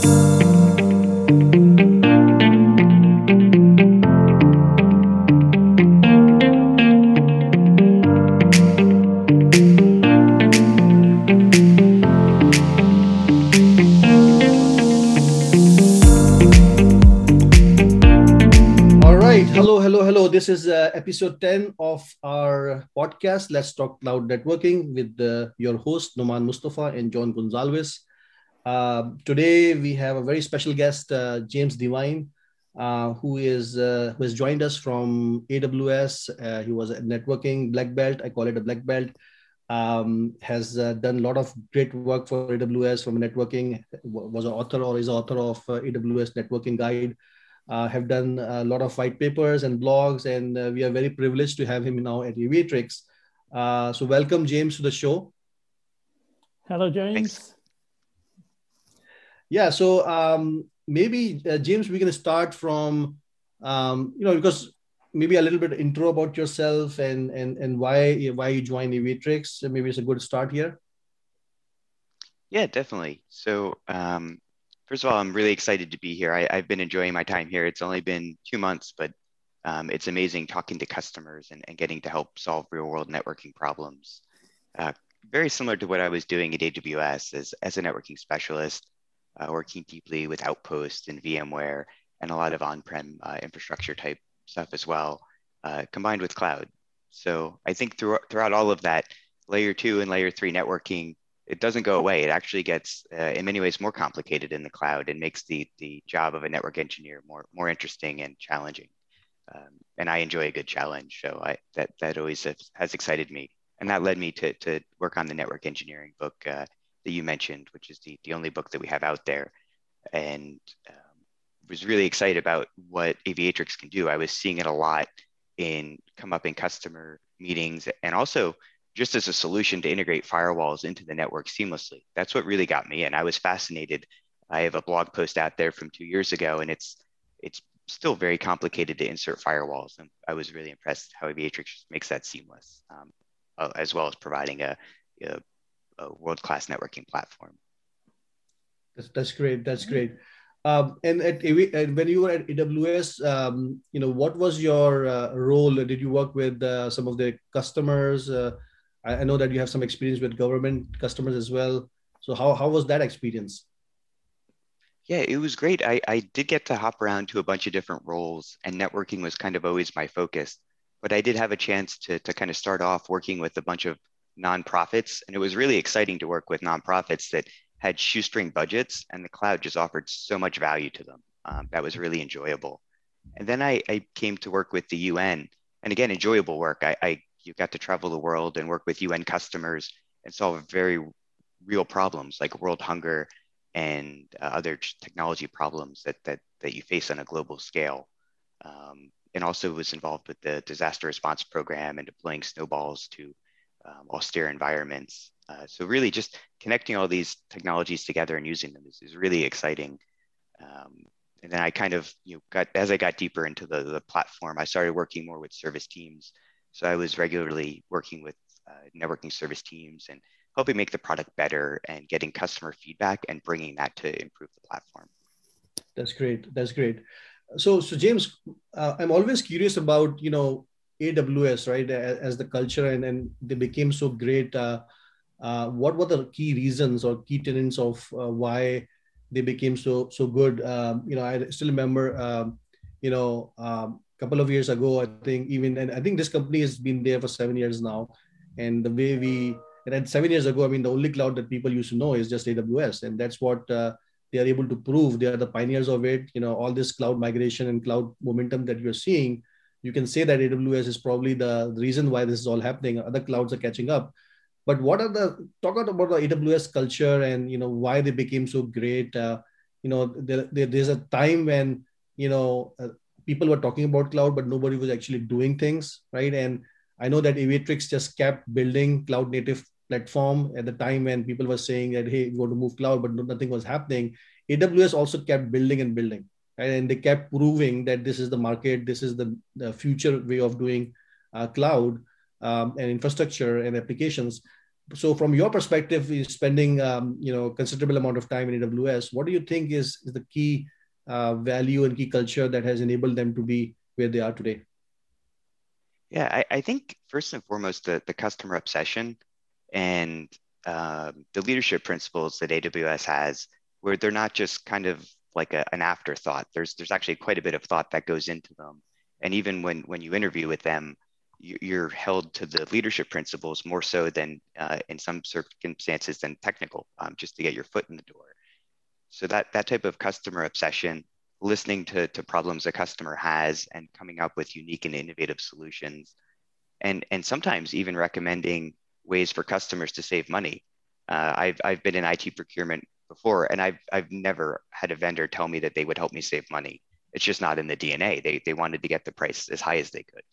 Hello. This is episode 10 of our podcast, Let's Talk Cloud Networking, with your host, Noman Mustafa and John Gonzalez. Today, we have a very special guest, James Devine, who has joined us from AWS. He was a networking black belt. I call it a black belt. Has done a lot of great work for AWS from networking, was an author or is author of AWS Networking Guide. Have done a lot of white papers and blogs, and we are very privileged to have him now at Aviatrix. So welcome, James, to the show. Hello, James. Thanks. Yeah, so maybe, James, we're going to start from, because maybe a little bit intro about yourself and why you joined Aviatrix. Maybe it's a good start here. Yeah, definitely. So first of all, I'm really excited to be here. I've been enjoying my time here. It's only been 2 months, but it's amazing talking to customers and getting to help solve real world networking problems. Very similar to what I was doing at AWS as a networking specialist, working deeply with Outpost and VMware and a lot of on-prem infrastructure type stuff as well, combined with cloud. So I think throughout all of that, layer 2 and layer 3 networking, it doesn't go away. It actually gets, in many ways, more complicated in the cloud and makes the job of a network engineer more interesting and challenging. And I enjoy a good challenge, so that always has excited me. And that led me to work on the network engineering book that you mentioned, which is the only book that we have out there. And was really excited about what Aviatrix can do. I was seeing it a lot come up in customer meetings, and also just as a solution to integrate firewalls into the network seamlessly. That's what really got me in. I was fascinated. I have a blog post out there from 2 years ago, and it's still very complicated to insert firewalls. And I was really impressed how Aviatrix makes that seamless, as well as providing a world-class networking platform. That's great. That's great. And when you were at AWS, what was your role? Did you work with some of the customers? I know that you have some experience with government customers as well. So how was that experience? Yeah, it was great. I did get to hop around to a bunch of different roles, and networking was kind of always my focus. But I did have a chance to kind of start off working with a bunch of nonprofits, and it was really exciting to work with nonprofits that had shoestring budgets, and the cloud just offered so much value to them. That was really enjoyable. And then I came to work with the UN, and again, enjoyable work. You got to travel the world and work with UN customers and solve very real problems like world hunger and other technology problems that you face on a global scale. And also was involved with the disaster response program and deploying snowballs to austere environments. So really just connecting all these technologies together and using them is really exciting. And then I kind of, as I got deeper into the platform, I started working more with service teams. So I was regularly working with networking service teams and helping make the product better and getting customer feedback and bringing that to improve the platform. That's great. That's great. So James, I'm always curious about, AWS, right, as the culture, and they became so great. What were the key reasons or key tenets of why they became so good? I still remember, couple of years ago, I think and I think this company has been there for 7 years now. And the way and then 7 years ago, I mean, the only cloud that people used to know is just AWS. And that's what they are able to prove. They are the pioneers of it. All this cloud migration and cloud momentum that you're seeing, you can say that AWS is probably the reason why this is all happening. Other clouds are catching up. But talk about the AWS culture and, why they became so great. There's a time when, people were talking about cloud, but nobody was actually doing things, right? And I know that Aviatrix just kept building cloud native platform at the time when people were saying that, hey, we want to move cloud, but nothing was happening. AWS also kept building and building, right? And they kept proving that this is the market, this is the future way of doing cloud and infrastructure and applications. So from your perspective, you're spending considerable amount of time in AWS. What do you think is the key value and key culture that has enabled them to be where they are today? Yeah, I think first and foremost, the customer obsession and the leadership principles that AWS has, where they're not just kind of like an afterthought. There's actually quite a bit of thought that goes into them. And even when you interview with them, you're held to the leadership principles more so than in some circumstances than technical, just to get your foot in the door. So that type of customer obsession, listening to problems a customer has and coming up with unique and innovative solutions, and sometimes even recommending ways for customers to save money. I've been in IT procurement before, and I've never had a vendor tell me that they would help me save money. It's just not in the DNA. They wanted to get the price as high as they could.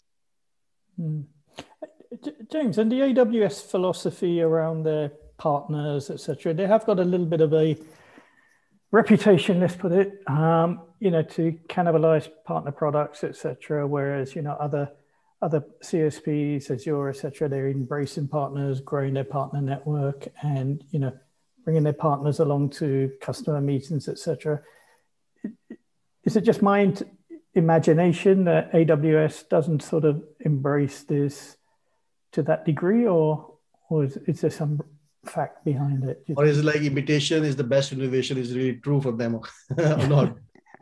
James, and the AWS philosophy around their partners, etc., they have got a little bit of a reputation, let's put it, to cannibalize partner products, etc. Whereas other CSPs, Azure, etc., they're embracing partners, growing their partner network, and bringing their partners along to customer meetings, etc. Is it just my imagination that AWS doesn't sort of embrace this to that degree, or is there some fact behind it? Or is it like imitation is the best innovation is really true for them or not?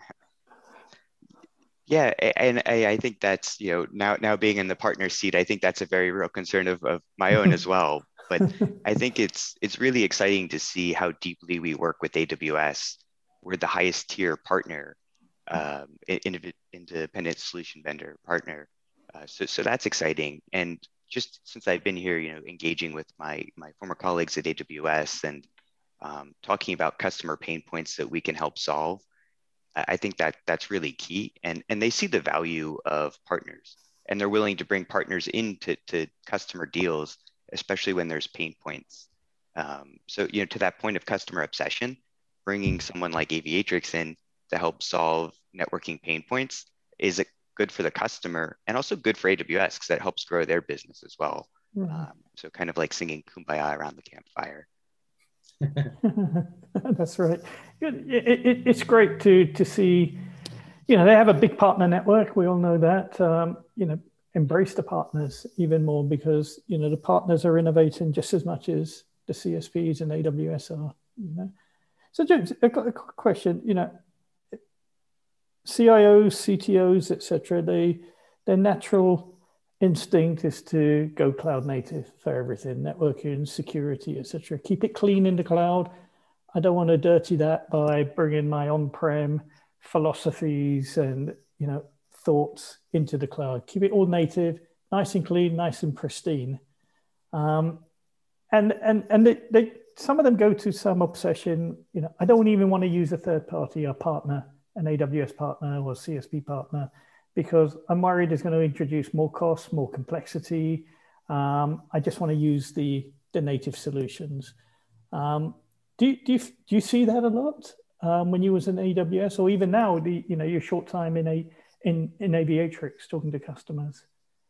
Yeah, and I think that's, now being in the partner seat, I think that's a very real concern of my own as well. But I think it's really exciting to see how deeply we work with AWS. We're the highest tier partner, independent solution vendor partner. So that's exciting. And just since I've been here, engaging with my former colleagues at AWS and talking about customer pain points that we can help solve, I think that's really key. And they see the value of partners, and they're willing to bring partners into customer deals, especially when there's pain points. So, to that point of customer obsession, bringing someone like Aviatrix in to help solve networking pain points is good for the customer and also good for AWS because that helps grow their business as well. So kind of like singing Kumbaya around the campfire. That's right. It's great to see, they have a big partner network. We all know that, embrace the partners even more because, the partners are innovating just as much as the CSPs and AWS are, So James, I've got a question, CIOs, CTOs, etc. Their natural instinct is to go cloud native for everything, networking, security, etc. Keep it clean in the cloud. I don't want to dirty that by bringing my on-prem philosophies and thoughts into the cloud. Keep it all native, nice and clean, nice and pristine. And they some of them go to some obsession. I don't even want to use a third party, a partner, an AWS partner or CSP partner, because I'm worried it's going to introduce more costs, more complexity. I just want to use the native solutions. Do you see that a lot when you was in AWS, or even now, your short time in Aviatrix talking to customers?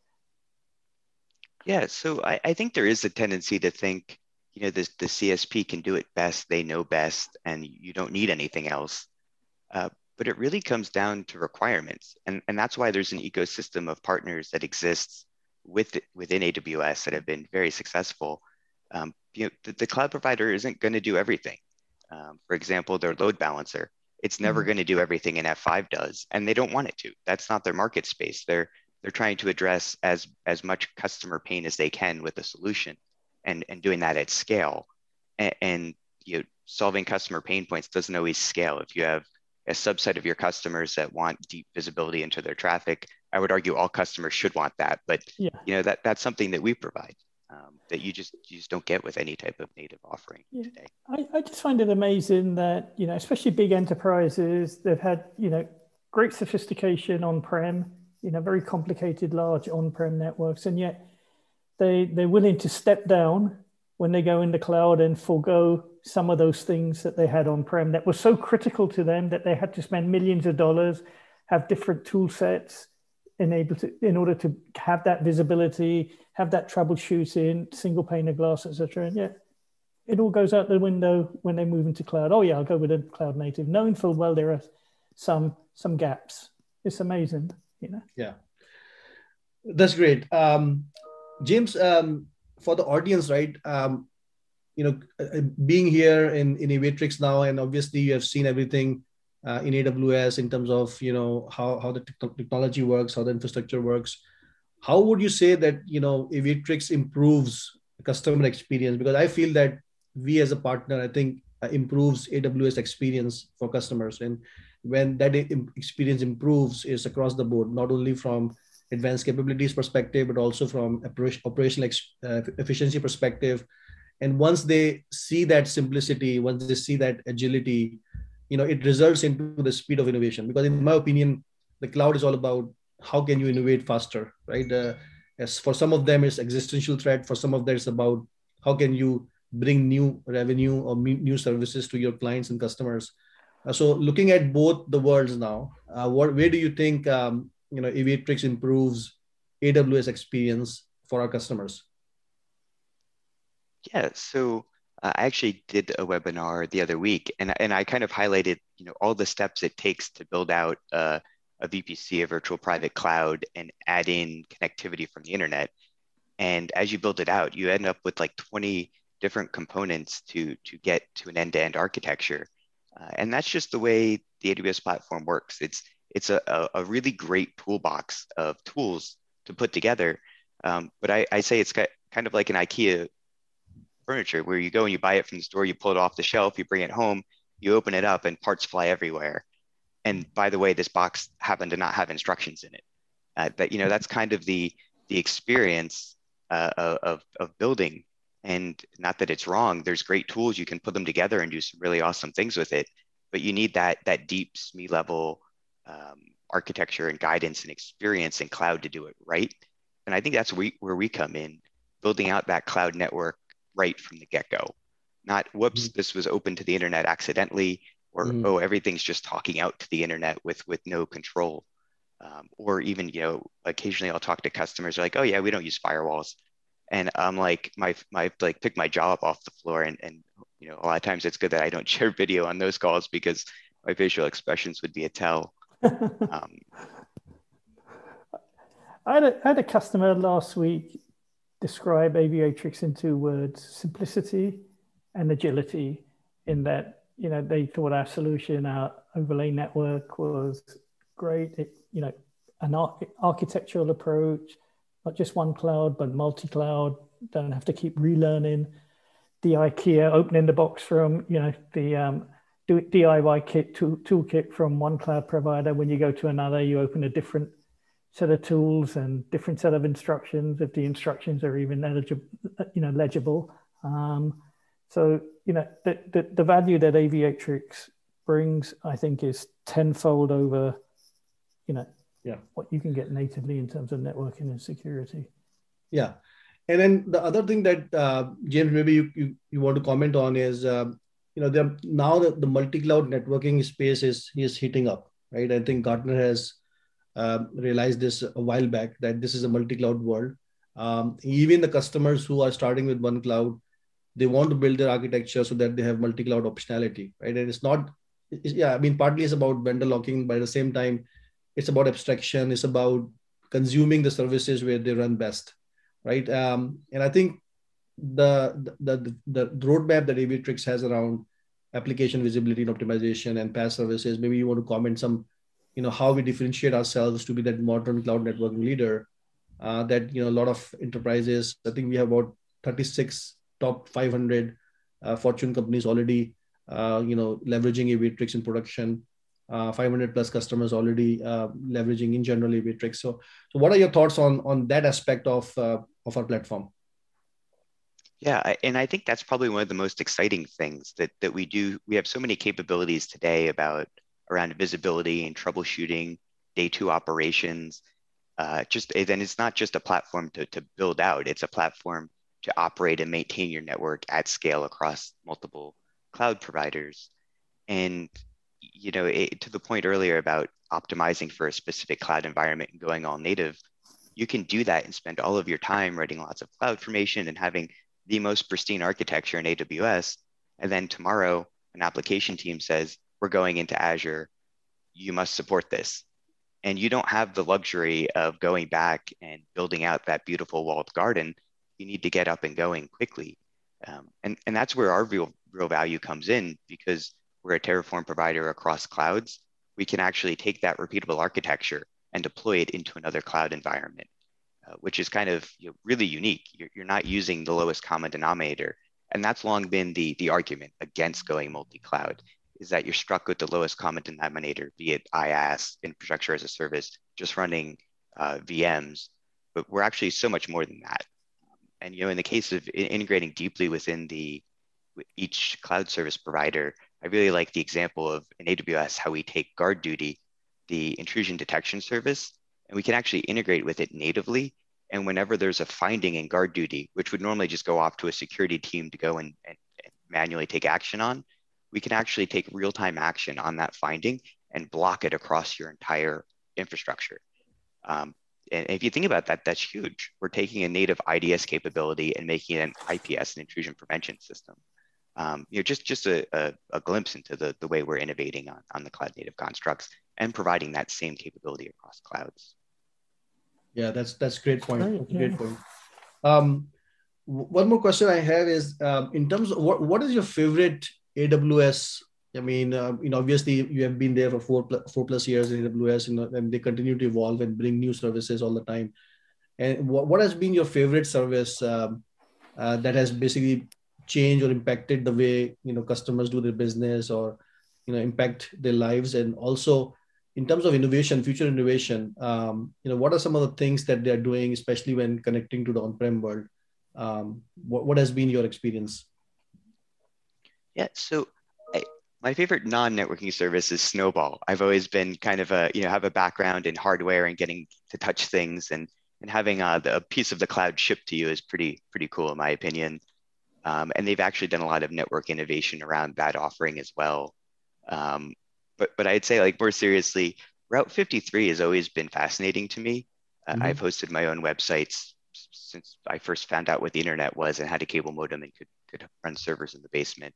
Yeah, so I think there is a tendency to think, the CSP can do it best, they know best, and you don't need anything else. But it really comes down to requirements. And that's why there's an ecosystem of partners that exists within AWS that have been very successful. The cloud provider isn't going to do everything. For example, their load balancer, it's never going to do everything an F5 does, and they don't want it to. That's not their market space. They're trying to address as much customer pain as they can with a solution and doing that at scale. And solving customer pain points doesn't always scale. If you have a subset of your customers that want deep visibility into their traffic, I would argue all customers should want that. But that's something that we provide that you just don't get with any type of native offering today. I just find it amazing that especially big enterprises, they've had great sophistication on-prem, very complicated large on-prem networks, and yet they're willing to step down when they go in the cloud and forego some of those things that they had on-prem that were so critical to them that they had to spend millions of dollars, have different tool sets, in order to have that visibility, have that troubleshooting, single pane of glass, etc. And yeah, it all goes out the window when they move into cloud. Oh yeah, I'll go with a cloud native, knowing full well there are some gaps. It's amazing, you know. Yeah, that's great. James, for the audience, right? Being here in Aviatrix now, and obviously you have seen everything in AWS in terms of how the technology works, how the infrastructure works. How would you say that Aviatrix improves customer experience? Because I feel that we as a partner, I think, improves AWS experience for customers, and when that experience improves, is across the board, not only from advanced capabilities perspective, but also from operational efficiency perspective. And once they see that simplicity, once they see that agility, it results into the speed of innovation. Because in my opinion, the cloud is all about how can you innovate faster, right? As for some of them, it's existential threat. For some of them, it's about how can you bring new revenue or new services to your clients and customers. So looking at both the worlds now, where do you think Aviatrix improves AWS experience for our customers? Yeah, so I actually did a webinar the other week, and I kind of highlighted all the steps it takes to build out a VPC, a virtual private cloud, and add in connectivity from the internet. And as you build it out, you end up with like 20 different components to get to an end-to-end architecture. And that's just the way the AWS platform works. It's a really great toolbox of tools to put together. But I say it's kind of like an IKEA furniture, where you go and you buy it from the store, you pull it off the shelf, you bring it home, you open it up, and parts fly everywhere. And by the way, this box happened to not have instructions in it. That's kind of the experience of building. And not that it's wrong, there's great tools, you can put them together and do some really awesome things with it, but you need that deep SME level architecture and guidance and experience in cloud to do it right. And I think that's where we come in, building out that cloud network right from the get-go. Not, whoops, this was open to the internet accidentally, or oh, everything's just talking out to the internet with no control. Or even, occasionally I'll talk to customers like, oh yeah, we don't use firewalls. And I'm like, my pick my jaw up off the floor. And a lot of times it's good that I don't share video on those calls, because my facial expressions would be a tell. I had a customer last week describe Aviatrix in 2 words: simplicity and agility. In that, they thought our solution, our overlay network, was great. An architectural approach, not just one cloud, but multi-cloud. Don't have to keep relearning. The IKEA opening the box from, the DIY kit toolkit from one cloud provider. When you go to another, you open a different set of tools and different set of instructions, if the instructions are even legible. So, the value that Aviatrix brings, I think, is tenfold over, what you can get natively in terms of networking and security. Yeah. And then the other thing that, James, maybe you want to comment on is, now the multi-cloud networking space is heating up, right? I think Gartner has realized this a while back, that this is a multi-cloud world. Even the customers who are starting with one cloud, they want to build their architecture so that they have multi-cloud optionality, right? And partly it's about vendor locking, but at the same time, it's about abstraction. It's about consuming the services where they run best, right? And I think the roadmap that Aviatrix has around application visibility and optimization and PaaS services, maybe you want to comment some, how we differentiate ourselves to be that modern cloud networking leader that, a lot of enterprises, I think we have about 36 top 500 Fortune companies already, leveraging Aviatrix in production. 500 plus customers already leveraging in general Aviatrix. So what are your thoughts on that aspect of our platform? Yeah, and I think that's probably one of the most exciting things that we do. We have so many capabilities today around visibility and troubleshooting, day 2 operations. Then it's not just a platform to build out, it's a platform to operate and maintain your network at scale across multiple cloud providers. And to the point earlier about optimizing for a specific cloud environment and going all native, you can do that and spend all of your time writing lots of cloud formation and having the most pristine architecture in AWS. And then tomorrow, an application team says, we're going into Azure, you must support this. And you don't have the luxury of going back and building out that beautiful walled garden. You need to get up and going quickly. And that's where our real value comes in, because we're a Terraform provider across clouds. We can actually take that repeatable architecture and deploy it into another cloud environment, which is kind of really unique. You're not using the lowest common denominator. And that's long been the argument against going multi-cloud, is that you're struck with the lowest common denominator, be it IaaS, infrastructure as a service, just running VMs. But we're actually so much more than that. And in the case of integrating deeply within each cloud service provider, I really like the example of in AWS, how we take GuardDuty, the intrusion detection service, and we can actually integrate with it natively. And whenever there's a finding in GuardDuty, which would normally just go off to a security team to go and manually take action on, we can actually take real-time action on that finding and block it across your entire infrastructure. And if you think about that, that's huge. We're taking a native IDS capability and making it an IPS, an intrusion prevention system. Just a glimpse into the way we're innovating on the cloud native constructs and providing that same capability across clouds. Yeah, that's a great point. Great, yeah. Great point. One more question I have is, in terms of what is your favorite AWS? I mean, obviously you have been there for four plus years in AWS, and they continue to evolve and bring new services all the time. And what has been your favorite service that has basically changed or impacted the way customers do their business, or impact their lives? And also, in terms of innovation, future innovation, what are some of the things that they're doing, especially when connecting to the on-prem world? What has been your experience? Yeah, so my favorite non-networking service is Snowball. I've always been kind of have a background in hardware and getting to touch things, and having a piece of the cloud shipped to you is pretty cool in my opinion. And they've actually done a lot of network innovation around that offering as well. But I'd say, like, more seriously, Route 53 has always been fascinating to me. I've hosted my own websites since I first found out what the internet was and had a cable modem and could run servers in the basement.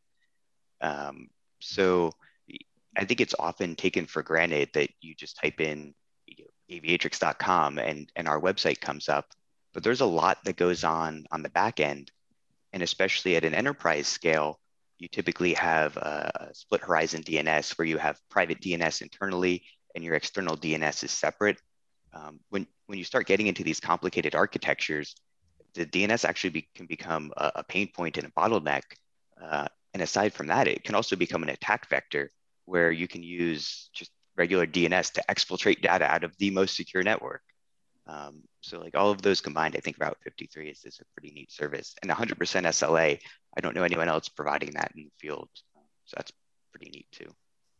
So I think it's often taken for granted that you just type in aviatrix.com and our website comes up. But there's a lot that goes on the back end. And especially at an enterprise scale, you typically have a split horizon DNS where you have private DNS internally and your external DNS is separate. When you start getting into these complicated architectures, the DNS actually can become a pain point and a bottleneck. And aside from that, it can also become an attack vector where you can use just regular DNS to exfiltrate data out of the most secure network. So like all of those combined, I think Route 53 is a pretty neat service, and 100% SLA. I don't know anyone else providing that in the field. So that's pretty neat too.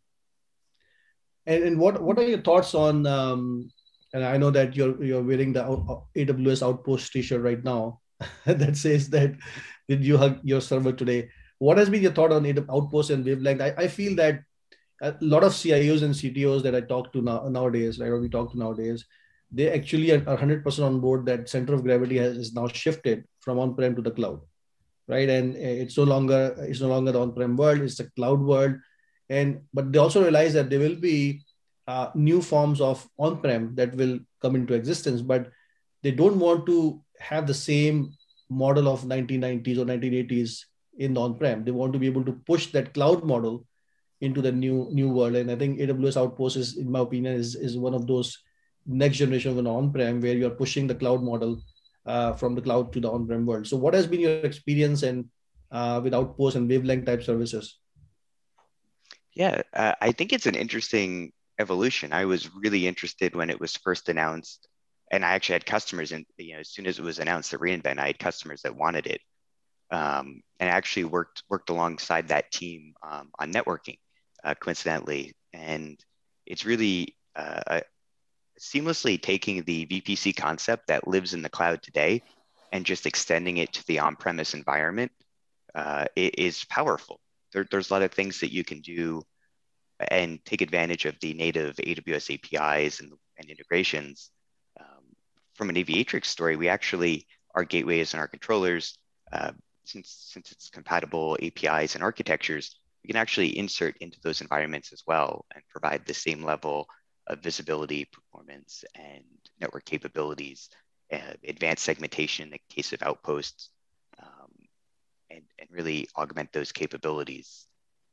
And what are your thoughts on, and I know that you're wearing the AWS Outpost t-shirt right now that says that did you hug your server today? What has been your thought on Outpost and Wavelength? I feel that a lot of CIOs and CTOs that I talk to nowadays, like we talk to nowadays, they actually are 100% on board that center of gravity is now shifted from on-prem to the cloud, right? And it's no longer the on-prem world; it's the cloud world. But they also realize that there will be new forms of on-prem that will come into existence, but they don't want to have the same model of 1990s or 1980s in the on-prem. They want to be able to push that cloud model into the new world. And I think AWS Outpost is, in my opinion, is one of those next generation of an on-prem where you're pushing the cloud model from the cloud to the on-prem world. So what has been your experience with Outpost and Wavelength type services? Yeah, I think it's an interesting evolution. I was really interested when it was first announced, and I actually had customers, and as soon as it was announced at reInvent, I had customers that wanted it, and I actually worked alongside that team on networking, coincidentally, and it's really seamlessly taking the VPC concept that lives in the cloud today and just extending it to the on-premise environment is powerful. There's a lot of things that you can do and take advantage of the native AWS APIs and integrations. From an Aviatrix story, we actually, our gateways and our controllers, since it's compatible APIs and architectures, we can actually insert into those environments as well and provide the same level of visibility, performance, and network capabilities, advanced segmentation in the case of outposts, and really augment those capabilities.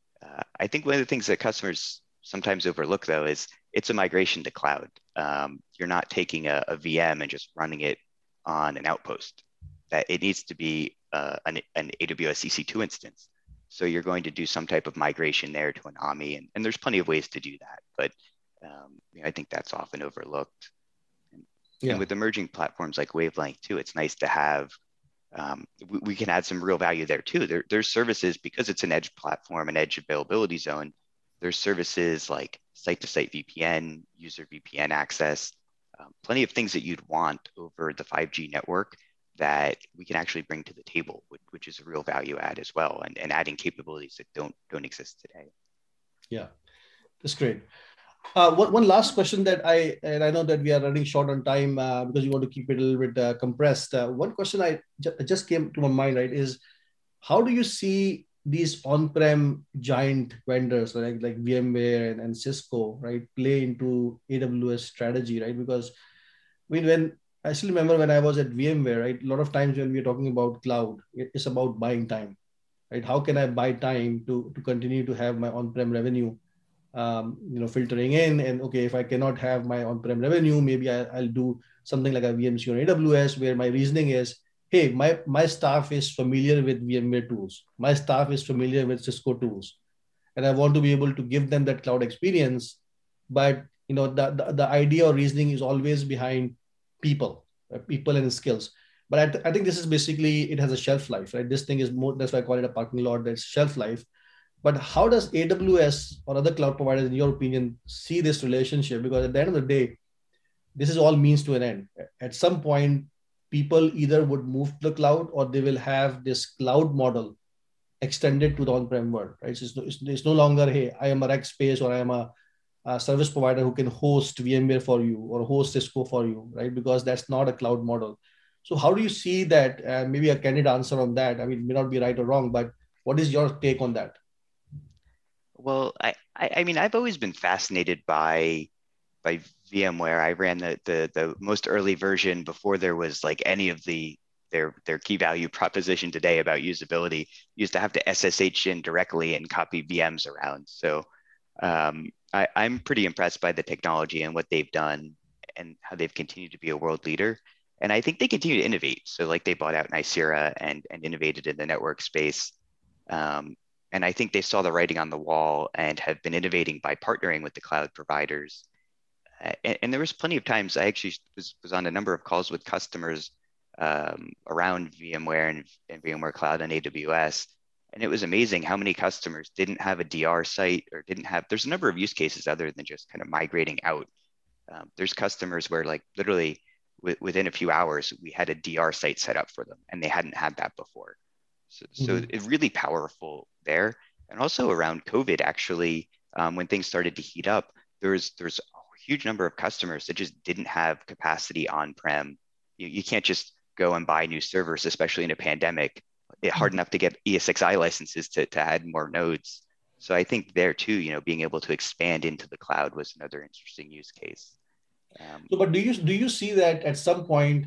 I think one of the things that customers sometimes overlook, though, is it's a migration to cloud. You're not taking a VM and just running it on an outpost. That it needs to be an AWS EC2 instance. So you're going to do some type of migration there to an AMI, and there's plenty of ways to do that. But I think that's often overlooked. And with emerging platforms like Wavelength too, it's nice to have, we can add some real value there too. There's services, because it's an edge platform, an edge availability zone, there's services like site-to-site VPN, user VPN access, plenty of things that you'd want over the 5G network that we can actually bring to the table, which is a real value add as well, and adding capabilities that don't exist today. Yeah, that's great. One last question that I know that we are running short on time because you want to keep it a little bit compressed. One question I just came to my mind, right, is how do you see these on-prem giant vendors like VMware and Cisco, right, play into AWS strategy, right? Because when I still remember when I was at VMware, right, a lot of times when we're talking about cloud, it's about buying time, right? How can I buy time to continue to have my on-prem revenue, filtering in? And okay, if I cannot have my on-prem revenue, maybe I'll do something like a VMC on AWS, where my reasoning is, hey, my staff is familiar with VMware tools. My staff is familiar with Cisco tools. And I want to be able to give them that cloud experience. But the idea or reasoning is always behind people and skills. But I think this is basically, it has a shelf life, right? This thing is more, that's why I call it a parking lot, that's shelf life. But how does AWS or other cloud providers, in your opinion, see this relationship? Because at the end of the day, this is all means to an end. At some point, people either would move to the cloud, or they will have this cloud model extended to the on-prem world, right? So it's no longer, hey, I am a rack space, or I am a service provider who can host VMware for you or host Cisco for you, right? Because that's not a cloud model. So how do you see that? Maybe a candid answer on that. I mean, it may not be right or wrong, but what is your take on that? Well, I mean, I've always been fascinated by VMware. I ran the most early version before there was like any of their key value proposition today about usability. You used to have to SSH in directly and copy VMs around. So I'm pretty impressed by the technology and what they've done and how they've continued to be a world leader. And I think they continue to innovate. So like they bought out Nicira and innovated in the network space. And I think they saw the writing on the wall and have been innovating by partnering with the cloud providers. And there was plenty of times I actually was on a number of calls with customers around VMware and VMware Cloud on AWS. And it was amazing how many customers didn't have a DR site or there's a number of use cases other than just kind of migrating out. There's customers where like literally within a few hours, we had a DR site set up for them and they hadn't had that before. So it's really powerful there. And also around COVID, actually, when things started to heat up, there's a huge number of customers that just didn't have capacity on-prem. You can't just go and buy new servers, especially in a pandemic. It's hard enough to get ESXi licenses to add more nodes. So I think there too, being able to expand into the cloud was another interesting use case. But do you see that at some point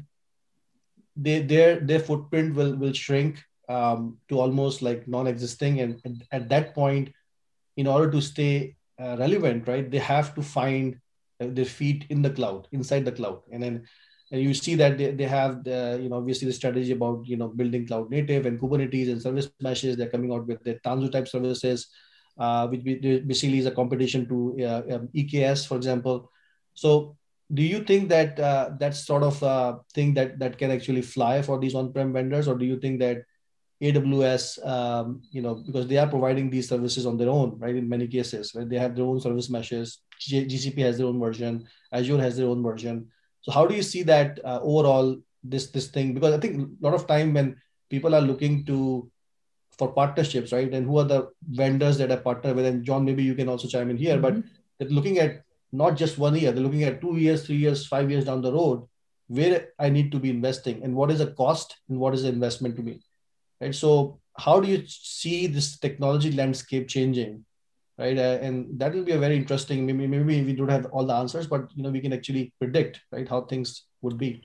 their footprint will shrink to almost like non-existing, and at that point, in order to stay relevant, right, they have to find their feet in the cloud, inside the cloud, and you see that they have obviously the strategy about building cloud native and Kubernetes and service meshes. They're coming out with the Tanzu type services, which basically is a competition to EKS, for example. So do you think that that's sort of a thing that can actually fly for these on-prem vendors, or do you think that AWS, because they are providing these services on their own, right? In many cases, right? They have their own service meshes. GCP has their own version. Azure has their own version. So how do you see that overall, this thing? Because I think a lot of time when people are looking to for partnerships, right? And who are the vendors that I partner with? And John, maybe you can also chime in here, but they're looking at not just 1 year, they're looking at 2 years, 3 years, 5 years down the road, where I need to be investing and what is the cost and what is the investment to me, right? So how do you see this technology landscape changing, right? And that will be a very interesting, maybe we don't have all the answers, but we can actually predict, right, how things would be.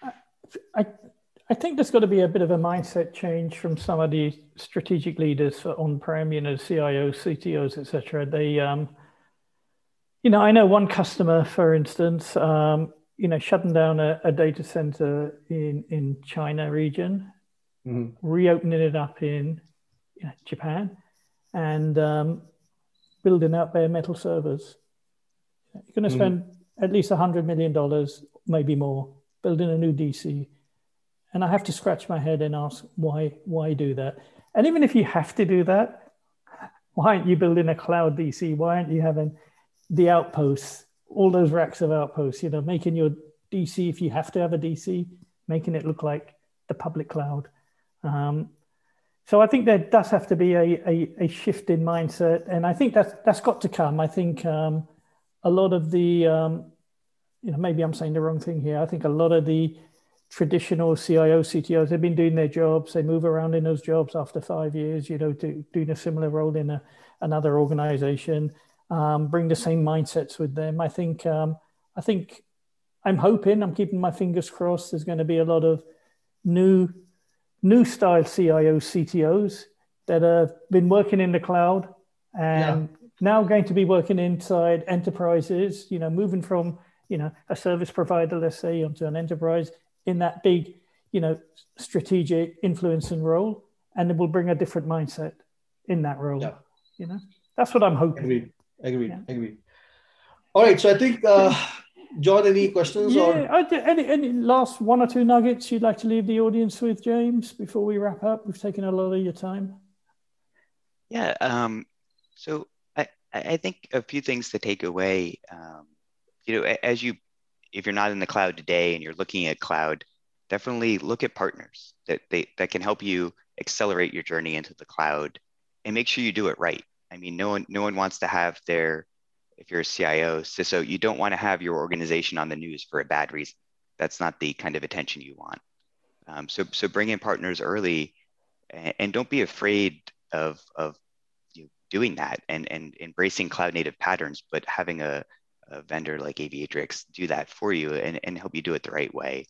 I think there's got to be a bit of a mindset change from some of the strategic leaders for on-prem, CIOs, CTOs, etc. They, I know one customer, for instance, shutting down a data center in China region, reopening it up in Japan, and building out bare metal servers. You're going to spend at least $100 million, maybe more, building a new DC. And I have to scratch my head and ask, why do that? And even if you have to do that, why aren't you building a cloud DC? Why aren't you having the outposts, all those racks of outposts, making your DC, if you have to have a DC, making it look like the public cloud. So I think there does have to be a shift in mindset. And I think that's got to come. I think a lot of the, maybe I'm saying the wrong thing here. I think a lot of the traditional CIOs, CTOs, they've been doing their jobs. They move around in those jobs after 5 years, doing a similar role in another organization, bring the same mindsets with them. I think I'm hoping, I'm keeping my fingers crossed, there's going to be a lot of new style CIOs, CTOs that have been working in the cloud and now going to be working inside enterprises, moving from, a service provider, let's say, onto an enterprise in that big, strategic influencing role, and it will bring a different mindset in that role. Yeah. That's what I'm hoping. Agreed. All right. So I think, John, any questions? Any last one or two nuggets you'd like to leave the audience with, James, before we wrap up? We've taken a lot of your time. Yeah. So I think a few things to take away. If you're not in the cloud today and you're looking at cloud, definitely look at partners that can help you accelerate your journey into the cloud, and make sure you do it right. I mean, no one wants to have if you're a CIO, CISO, you don't want to have your organization on the news for a bad reason. That's not the kind of attention you want. So bring in partners early, and don't be afraid of doing that and embracing cloud native patterns, but having a vendor like Aviatrix do that for you and help you do it the right way.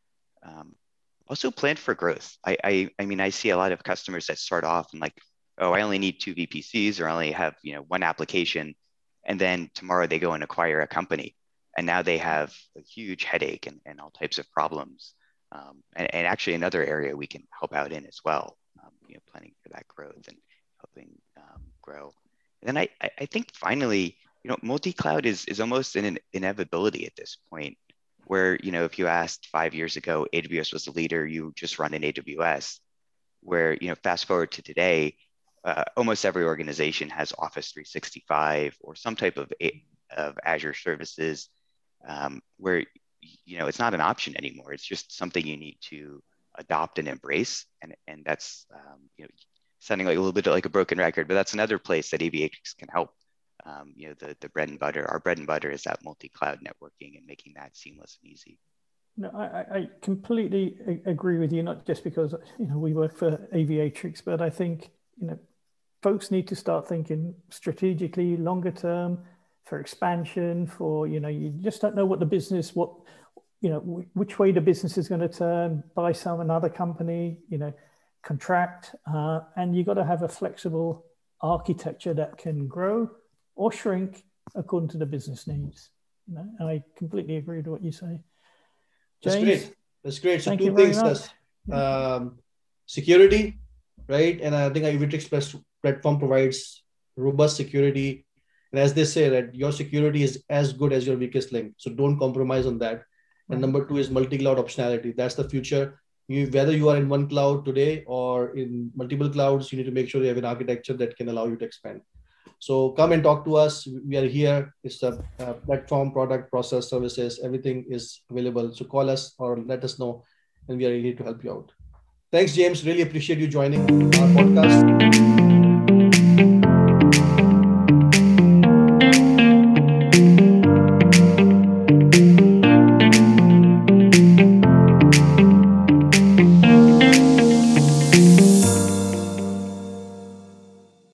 Also plan for growth. I mean, I see a lot of customers that start off and I only need 2 VPCs, or I only have, one application. And then tomorrow they go and acquire a company, and now they have a huge headache and all types of problems. And actually another area we can help out in as well, planning for that growth and helping grow. And then I think finally, multi-cloud is almost an inevitability at this point, where, if you asked 5 years ago, AWS was the leader, you just run in AWS, where, fast forward to today, almost every organization has Office 365 or some type of Azure services, where, it's not an option anymore. It's just something you need to adopt and embrace. And that's, sounding like a little bit like a broken record, but that's another place that Aviatrix can help. The bread and butter, our bread and butter is that multi-cloud networking and making that seamless and easy. No, I completely agree with you, not just because, we work for Aviatrix, but I think, folks need to start thinking strategically, longer term, for expansion, for, you just don't know what the business, which way the business is going to turn, buy another company, contract, and you've got to have a flexible architecture that can grow or shrink according to the business needs. I completely agree with what you say. James, That's great. So two things. Security, right? And I think Aviatrix platform provides robust security. And as they say, that your security is as good as your weakest link. So don't compromise on that. And number 2 is multi-cloud optionality. That's the future. Whether you are in one cloud today or in multiple clouds, you need to make sure you have an architecture that can allow you to expand. So come and talk to us. We are here. It's a platform, product, process, services. Everything is available. So call us or let us know, and we are ready to help you out. Thanks, James. Really appreciate you joining our podcast.